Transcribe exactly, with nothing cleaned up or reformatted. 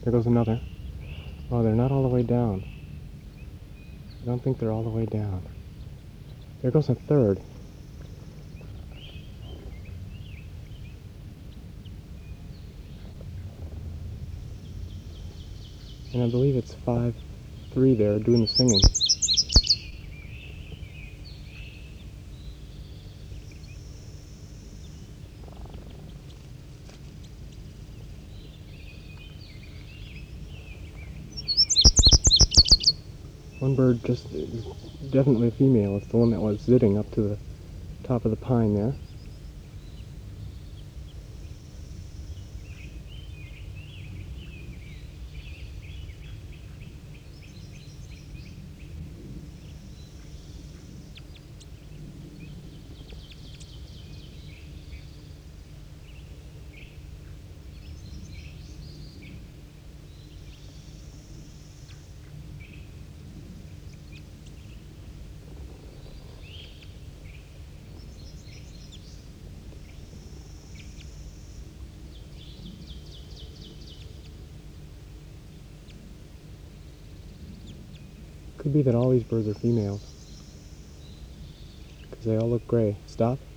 There goes another. Oh, they're not all the way down. I don't think they're all the way down. There goes a third. And I believe it's five three there doing the singing. One bird just is definitely a female. It's the one that was zitting up to the top of the pine there. Could be that all these birds are females, because they all look gray. Stop.